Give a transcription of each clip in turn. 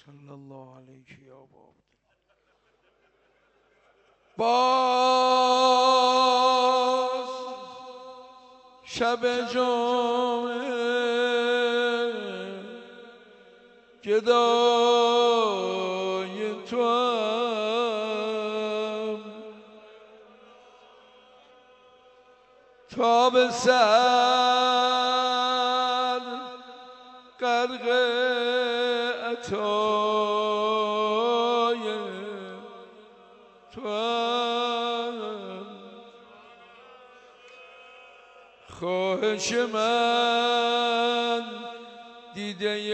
صلی الله علیک یا باب. باز شب جمعه گدای توام، تا به سر غرق عطای توام. خواهش من دیده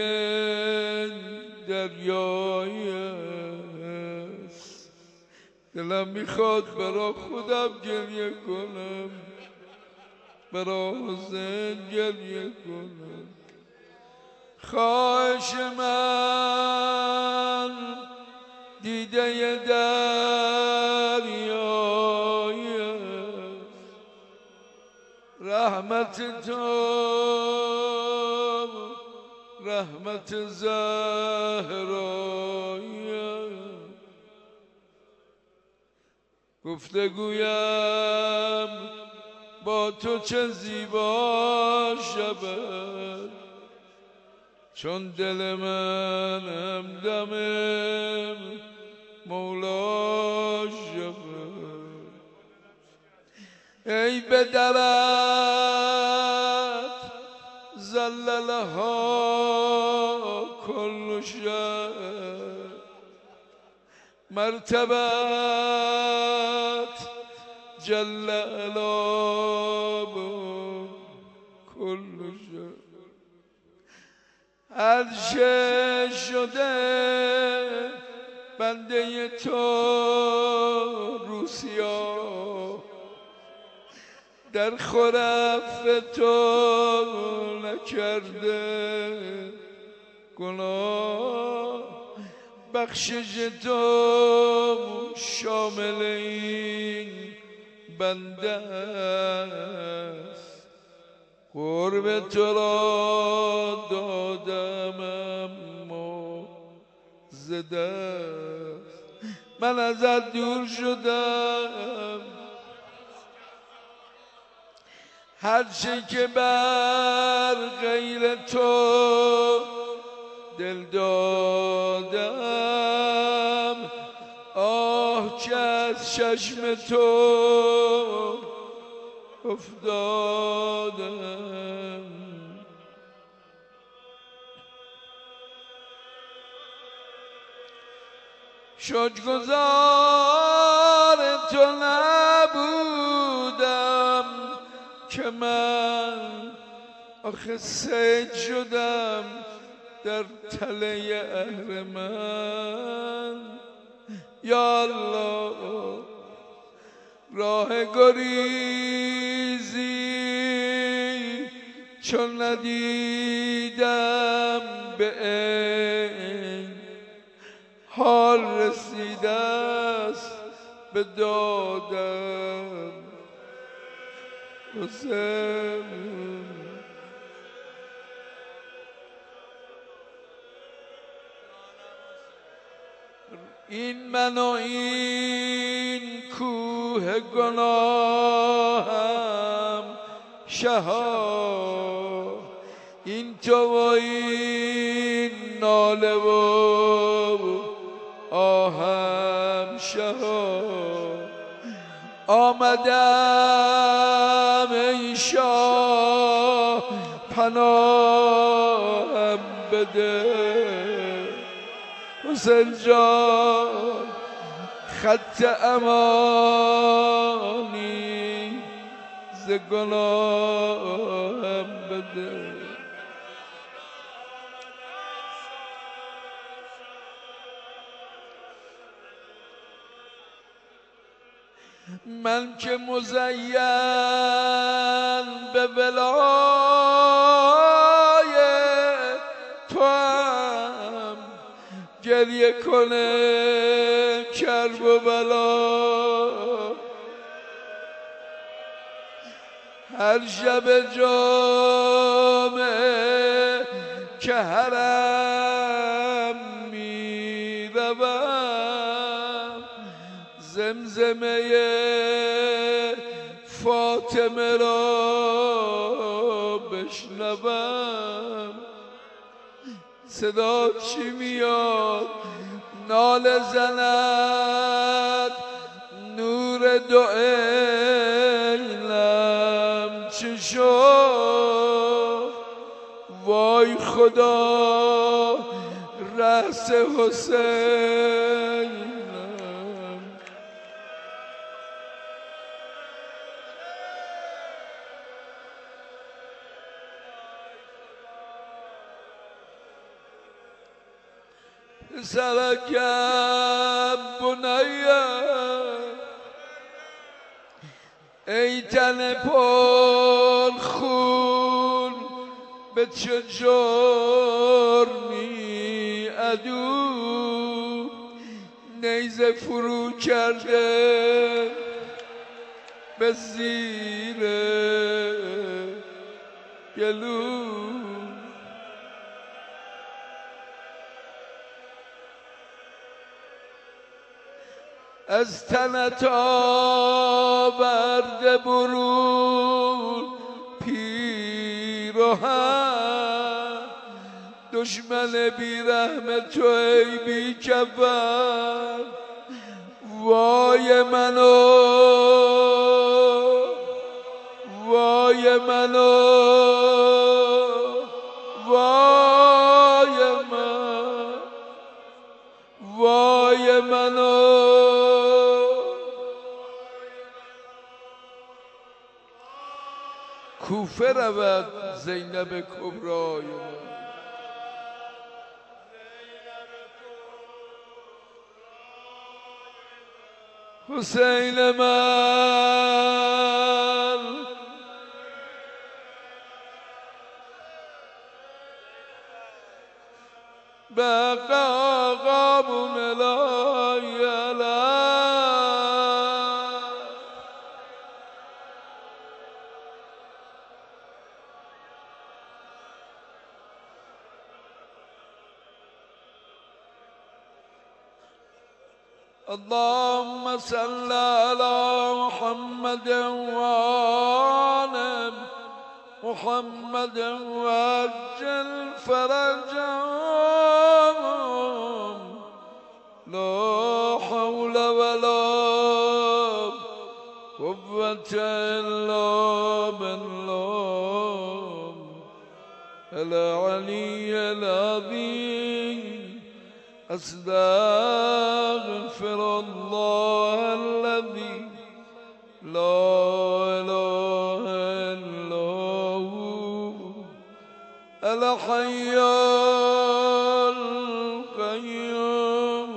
دریایی است، دلم میخواد برا خودم گریه کنم، برا حسین گریه کنم. خواهش من دیده دریایی است، رحمت تو رحمت زهرایی است. گفتگویم با تو چه زیبا شود، چون دل من همدم مولا شود. ای به درت زللها کل شب، مرتبت جل علاب کل شب. عرشه شده بنده تو روسیا، در خرف تو نکرده گناه، بخشش تو شامل این بنده است. قرب تو را دادم اما زده است، من ازت دور شدم. هرچه که بر غیر تو دل دادم، آه که از چشم تو افتادم. شکرگزار تو نبودم که من آخه سید شدم در تله اهرمن. یا الله راه گریزی چون ندیدم، به این حال رسیده است به دادم حسین. این من و این کوه گناهم شها، این تو و این ناله و آهم شها. آمدم ای شاه پناهم بده، حسین جان خط امانی ز گناهم بده. من که مزین به ولای تو هم، گریه کنه کرب و بلا. هر شب جمعه که حرم می روم زمزمه فاطمه را بشنوم صدا چی میاد ناله زند نور دو عینم چه شد وای خدا رأس حسینم پسرکم بنیم ای تن پر خون به چه جرمی عدو نیزه فرو کرده به زیر گلو از تنت آورده برون پیراهن دشمن بی رحم تو ای بی کفن وای منو وای منو وای من وای منو کوفه رود زینب کبرای من حسین من بقا قامون الهی اللهم صل على محمد وآل محمد وعجل فرجهم لا حول ولا قوة إلا بالله العلي العظيم أستغفر الله الذي لا إله إلا هو الحي القيوم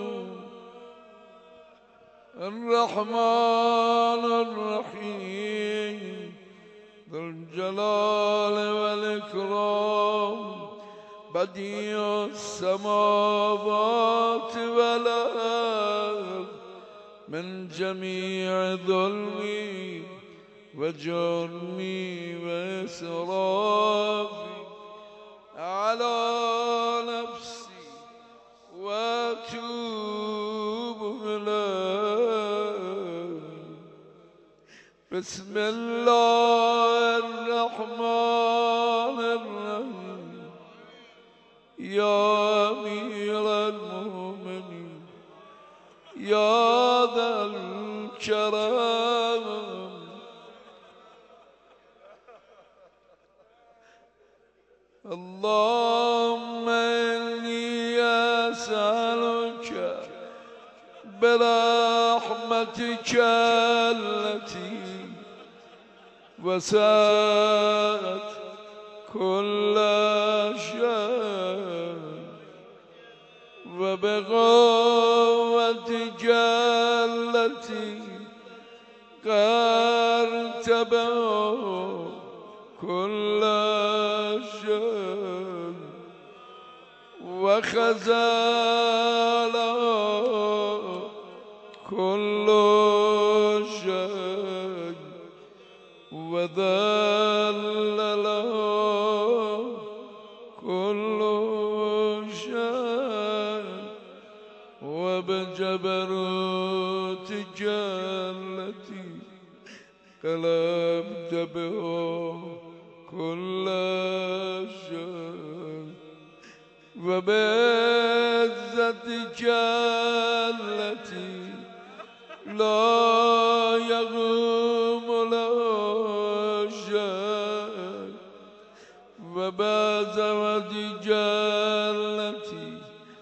الرحمن الرحيم ذو الجلال والإكرام بديع السماوات والأرض من جميع ظلمي وجرمي وإسرافي على نفسي وأتوب إليه بسم الله الرحمن الرحيم يا أمير المؤمنين يا ذا الكرم اللهم إني أسألك برحمتك التي وسعت كل شيء وبقوتك التي قرتبه كل شيء وخزاله كل شيء وذلله كل شيء وبجبروتك التي قلبت بها كل شيء وبعزتك التي لا يقوم لها شيء وبعزتك التي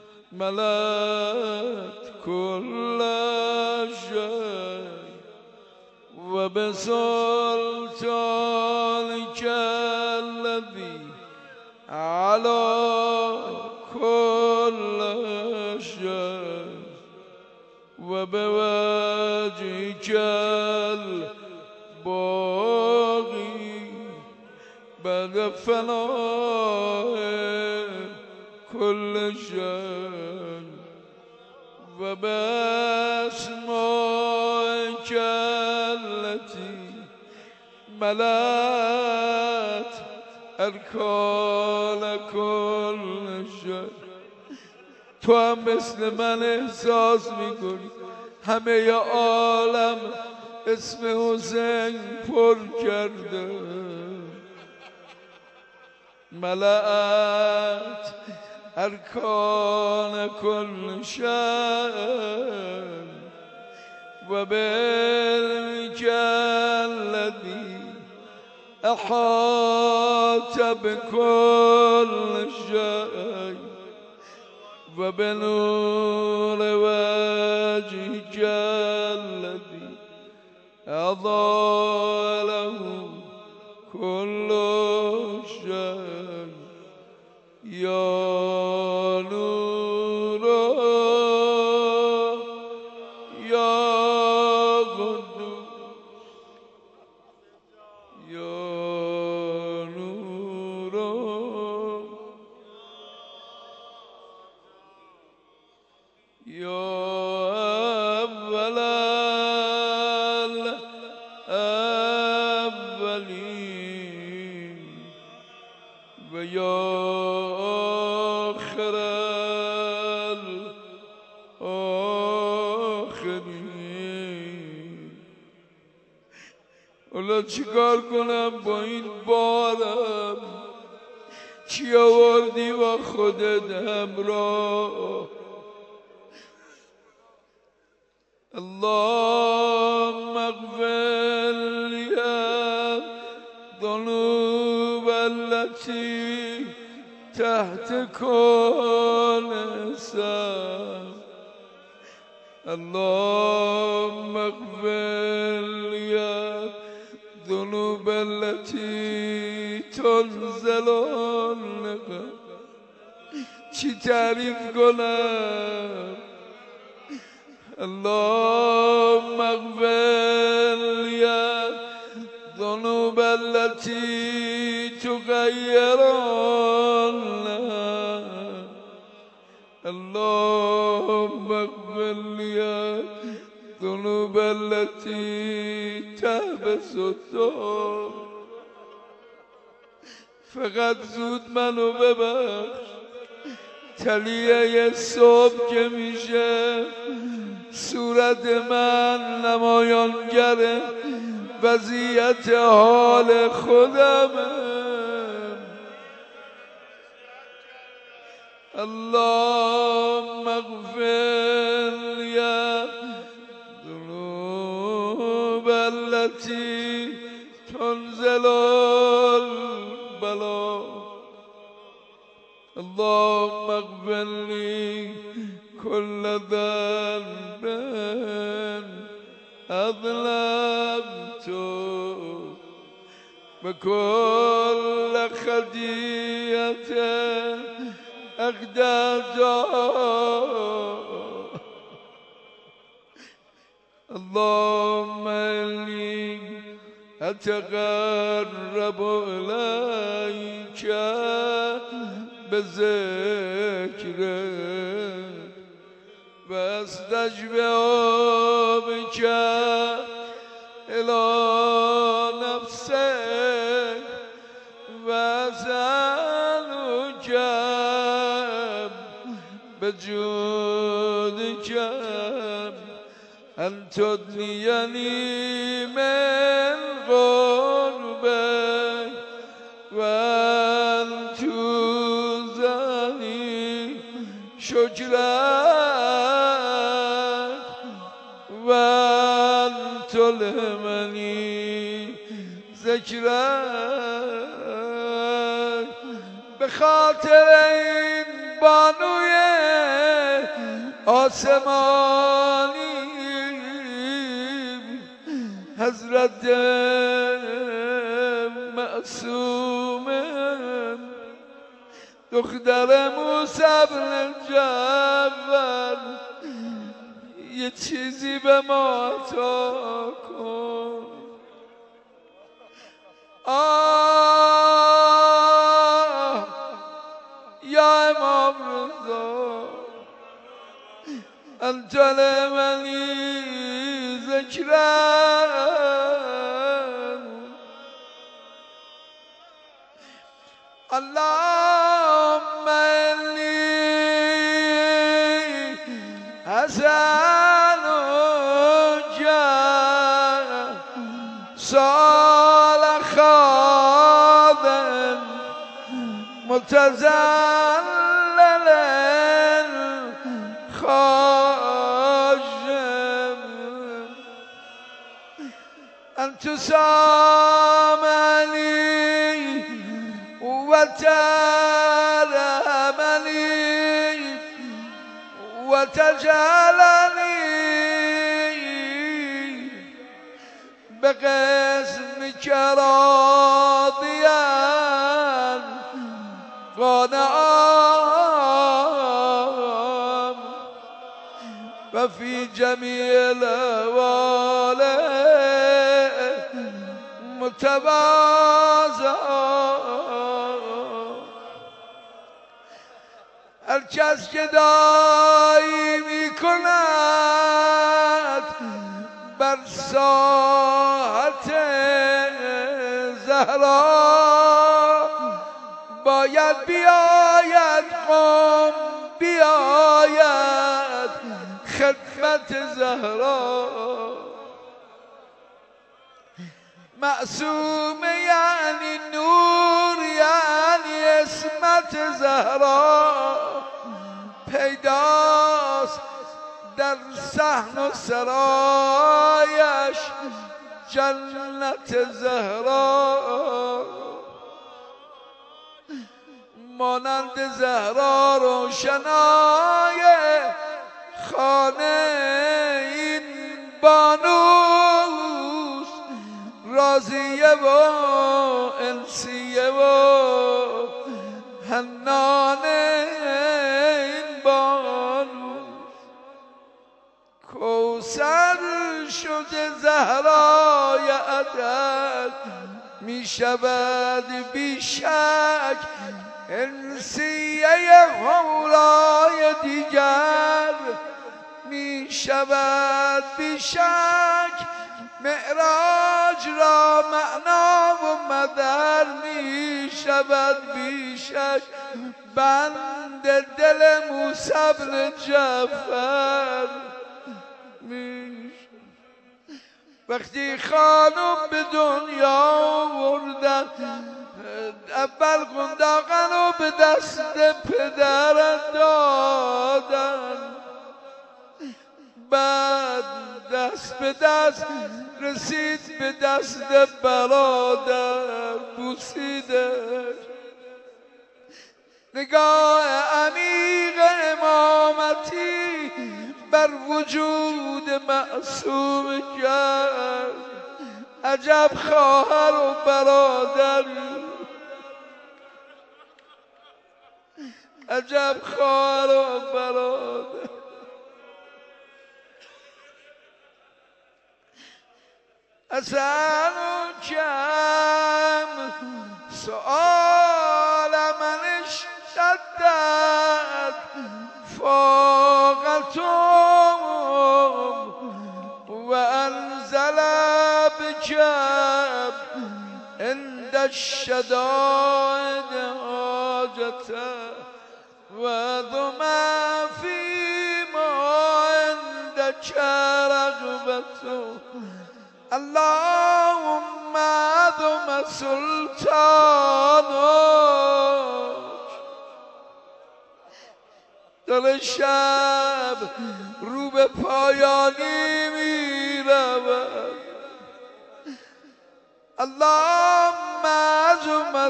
ملأت كل شيء وبسلطانك الذي على كل شيء وبوجهك الباقي بعد فناء كل شيء وبأسمائك التي ملأت أركان كل شيء. تو هم مثل من احساس میکنی همه عالم اسم حسین پر کرده. ملأت أركان كل شيء وبعلمك الذي أحاط بكل شيء وبنور وجهك الذي أضاء له كل شيء. يا نور يا قدوس يا نور يا أول الأولين ويا آخر الآخرين. حالا چیکار کنم با این بارم؟ چی آوردی با خودت همراه؟ اللهم اغفر لي الذنوب التي تحت كل إنسان. اللهم اغفر لي الذنوب التي تنزل لك. چی تعریف کنم؟ اللهم اغفر لي الذنوب التي تغير لها. اللهم اغفر لي الذنوب التي تحبس الدار. فقط زود منو ببخش. تلیه صبح که میشه صورت من نمایانگر وضعیت حال خودمه. اللهم اغفر لي الذنوب التي تنزل البلاء. اللهم اغفر لي كل ذنب أظلمته وكل خطيئة أخطأتها. اللهم إني أتقرب إليك بذكرك واستشفع بك إلى نفسك وأسألك بجودك أن تدنيني من قربك وأن تزني شكرك وأن تلهمني ذكرك بخاطر این بانوی آسمانی حضرت معصوم دختر موسی بن جعفر یه چیزی به ما عطا کن. یا امام رضا انت لمنی ذکرم اللهم انی حسن سال خادم متزلل خاشم أن تسامني وترحمني وتجعلني بقسمك راضيا قانعا وفي جميع الأحوال متواضعا. هر کس که دعایی میکند بر ساحت زهرا باید بیاید قوم بیاید خدمت زهرا. معصوم یعنی نور یعنی اسمت زهرا پیداست در صحن و سرایش جنت زهرا. مانند زهرا روشنای خانه این بانوست راضیه و انسیه و حنان این بانوست. کوثر شده زهرای عدد می شود بیشک انسیه حورای دیگر می شود بیشک معراج را معنا و مدر می شود بیشک بند دل موسی بن جعفر. وقتی خانم به دنیا آوردن اول قنداقن رو به دست پدر دادن بعد دست به دست رسید به دست برادر بوسیدش. نگاه عمیق امامتی بر وجود معصوم کرد. عجب خواهر و برادر عجب خواهر و برادر. أسألكم سؤال من اشتدت فاقتهم وأنزل بكم عند الشدائد حاجته وضم في لك رغبته اللهم عظم سلطانك. در شب رو به پایانی می رود. اللهم عظم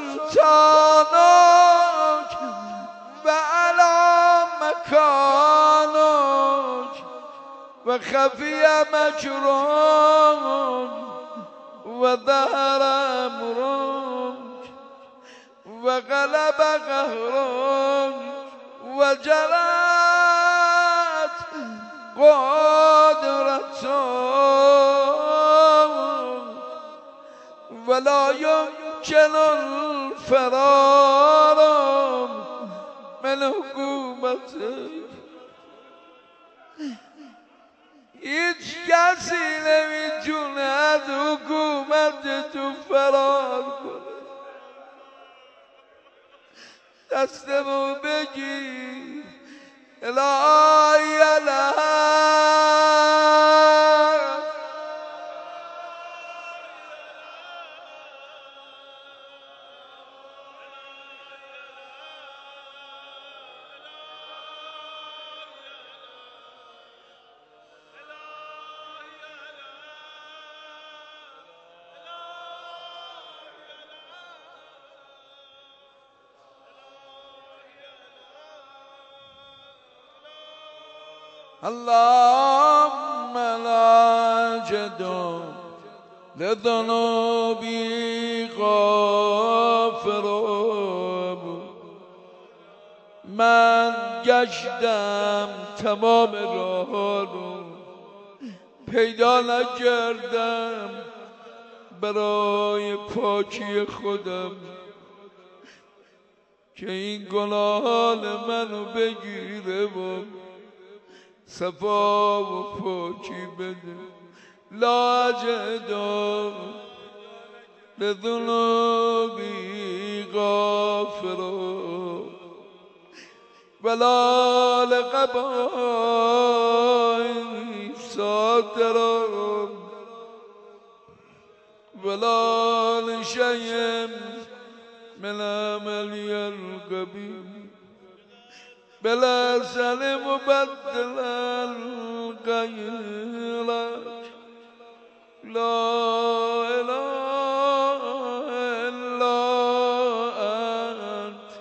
سلطانك و علی مکانك و خفی مکرونك و ظهر امرك و غلب قهرك و جرت قدرتك ولا يمكن الفرار من حکومتك. هیچ کسی نمیتونه از حکومت تو فرار کنه. دستمو بگیر الهی اللهم لا أجد لذنوبي غافر. من گشتم تمام راه رو پیدا نکردم برای پاکی خودم که این گناهان منو بگیره و صفا و پاکی بده. لا أجد لذنوبي غافرا ولا لقبائي ساترا ولا لشيء من عملي القبيح بلا سلم بدل غيرك. لا إله إلا أنت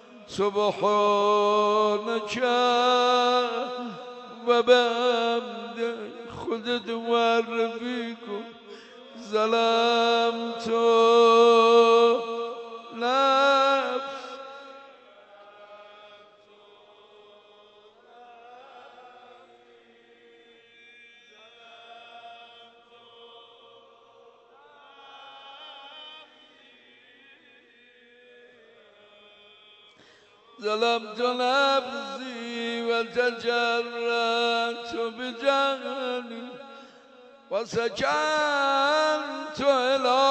سبحانك وبحمدك. خودت معرفی کن. ظلمت نفس ظلمت نفسي وتجرأت بجهلي وسكنت إلى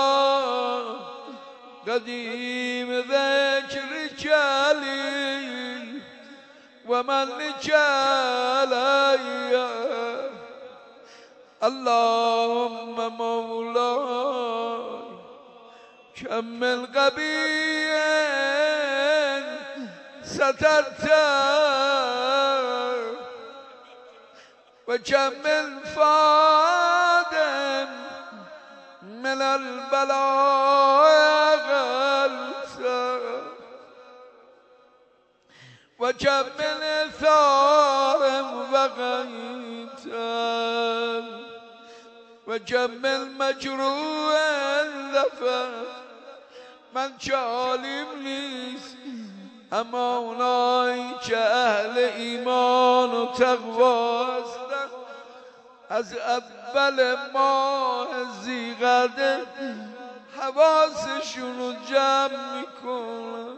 قديم ذكرك لي ومنك علي. اللهم مولاي كمل قبيل سترت وكمل فادم من البلاء غلسا وكمل ثار وغيتا وكمل مجروح ذفر. من چالیم نیست اما اونایی که اهل ایمان و تقوا هستن از اول ماه ذی‌قعده حواسشون رو جمع میکنن.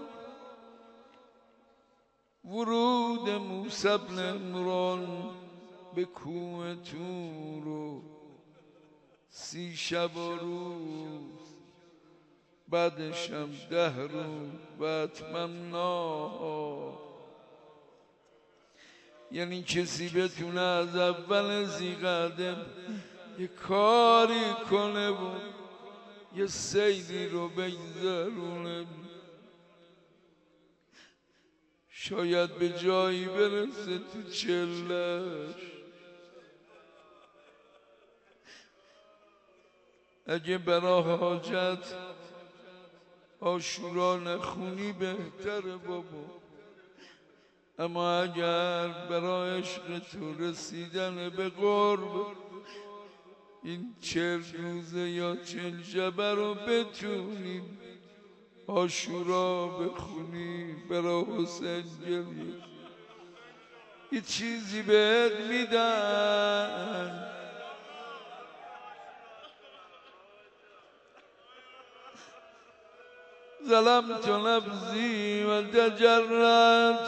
ورود موسی بن عمران به کوه طور و 30 شب و روز بعدش هم 10 روز و اتممناها یعنی کسی بتونه از اول زیقدم یه کاری کنه و یه سیلی رو بگذرونه، شاید به جایی برسه تو چلش. اگه برا حاجت عاشورا نخونی بهتره بابا، اما اگر برای عشق تو رسیدن به قرب این 40 روزه یا 40 شبه رو بتونی عاشورا بخونی، برای حسین گریه، یه چیزی بهت میدن. ظلمت نفسي وتجرأت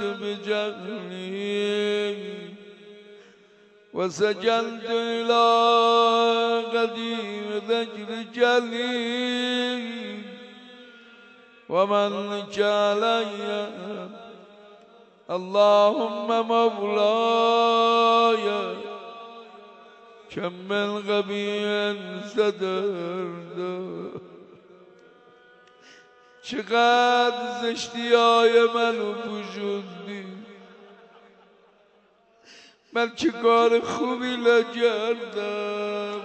بجهلي وسجلت إلى قديم ذكر جلي ومن علي اللهم مولاي كم من غبي صدرت. چقدر زشتی‌های منو پوشوندی، من چه کار خوبی نکردم.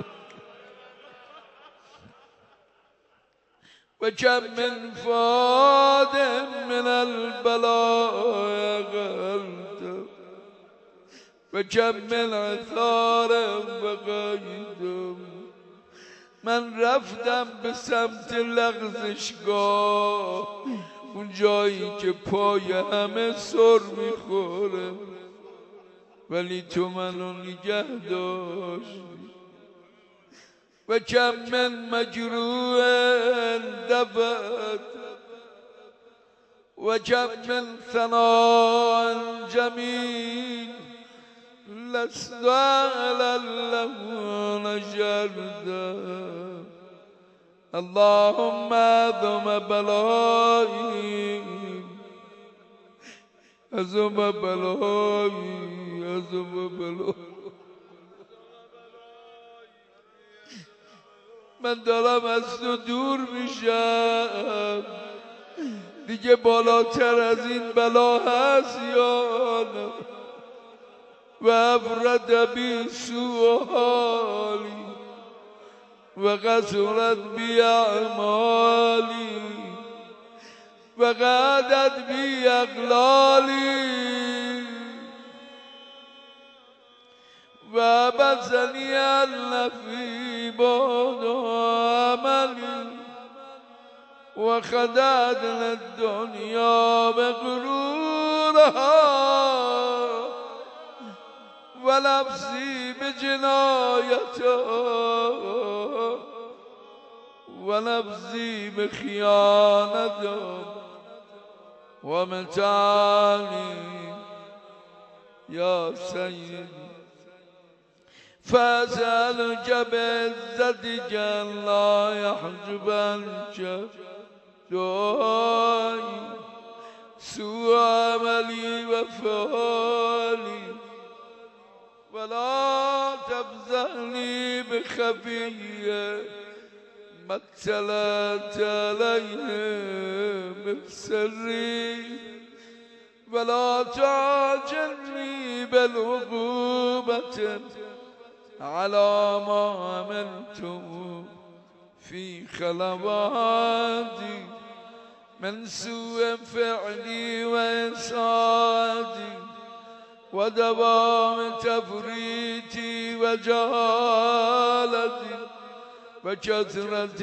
و کم من فاد من البلاء غلت و کم من عثار بقیدم. من رفتم به سمت لغزشگاه، اون جایی که پای همه سر میخوره، ولی تو منو نگه داشتی. و کم من مجروح دفت و کم من ثناء جمیل لست على اللهم شردا. اللهم اعظم بلائي اعظم بلائي اعظم بلائي. من دارم از تو دور میشم، دیگه بالاتر از این بلا هست یا نه؟ و افرد بی سوء حالی و قصرت بی اعمالی و قعدت بی اقلالی و بسنی النفی باد عملی و خدعت الدنیا بغرورها و نفسی بجنایتها و نفسی بخیانتها و متعنی یا سیدی فاسألك بعزتك لا يحجبنك دعائي سوء عملي وفعالي ولا تفزعني بخفية ما اطلعت عليه من سري ولا تعجلني بالعقوبة على ما عملت في خلواتي من سوء فعلي وإسعادي ودوام تفريطي وجهالتي وكثرة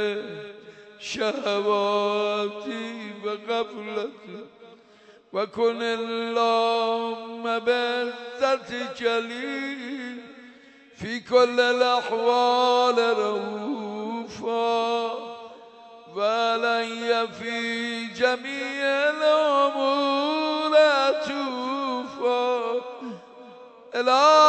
شهواتي وغفلتي وكن اللهم بعزتك لي في كل الأحوال رؤوفا وعلي في جميع الأمور عطوفا.